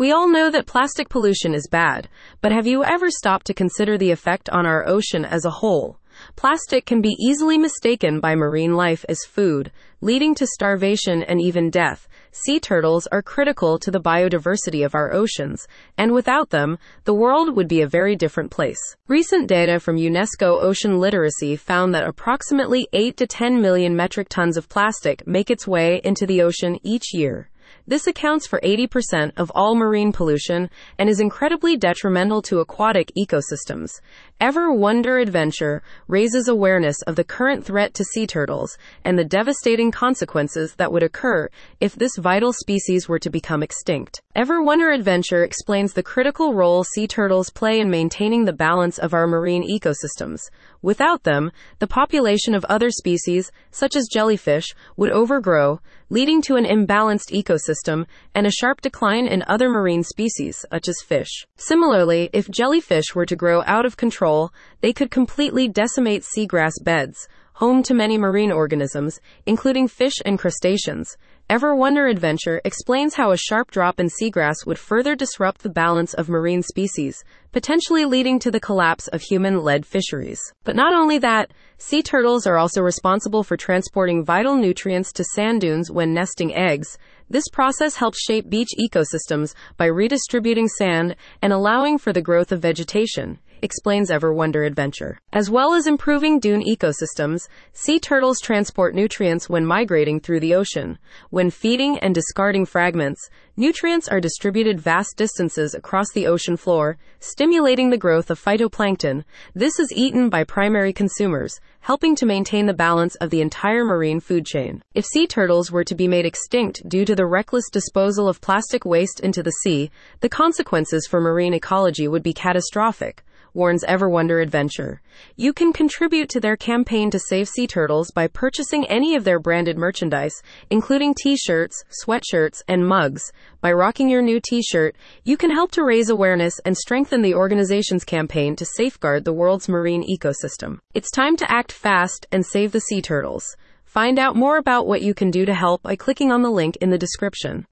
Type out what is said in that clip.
We all know that plastic pollution is bad, but have you ever stopped to consider the effect on our ocean as a whole? Plastic can be easily mistaken by marine life as food, leading to starvation and even death. Sea turtles are critical to the biodiversity of our oceans, and without them, the world would be a very different place. Recent data from UNESCO Ocean Literacy found that approximately 8 to 10 million metric tons of plastic make its way into the ocean each year. This accounts for 80% of all marine pollution and is incredibly detrimental to aquatic ecosystems. Ever Wonder Adventure raises awareness of the current threat to sea turtles and the devastating consequences that would occur if this vital species were to become extinct. Ever Wonder Adventure explains the critical role sea turtles play in maintaining the balance of our marine ecosystems. Without them, the population of other species, such as jellyfish, would overgrow, leading to an imbalanced ecosystem and a sharp decline in other marine species, such as fish. Similarly, if jellyfish were to grow out of control, they could completely decimate seagrass beds, home to many marine organisms, including fish and crustaceans. Ever Wonder Adventure explains how a sharp drop in seagrass would further disrupt the balance of marine species, potentially leading to the collapse of human-led fisheries. But not only that, sea turtles are also responsible for transporting vital nutrients to sand dunes when nesting eggs. This process helps shape beach ecosystems by redistributing sand and allowing for the growth of vegetation, explains Ever Wonder Adventure. As well as improving dune ecosystems, sea turtles transport nutrients when migrating through the ocean. When feeding and discarding fragments, nutrients are distributed vast distances across the ocean floor, stimulating the growth of phytoplankton. This is eaten by primary consumers, helping to maintain the balance of the entire marine food chain. If sea turtles were to be made extinct due to the reckless disposal of plastic waste into the sea, the consequences for marine ecology would be catastrophic, warns Ever Wonder Adventure. You can contribute to their campaign to save sea turtles by purchasing any of their branded merchandise, including t-shirts, sweatshirts, and mugs. By rocking your new t-shirt, you can help to raise awareness and strengthen the organization's campaign to safeguard the world's marine ecosystem. It's time to act fast and save the sea turtles. Find out more about what you can do to help by clicking on the link in the description.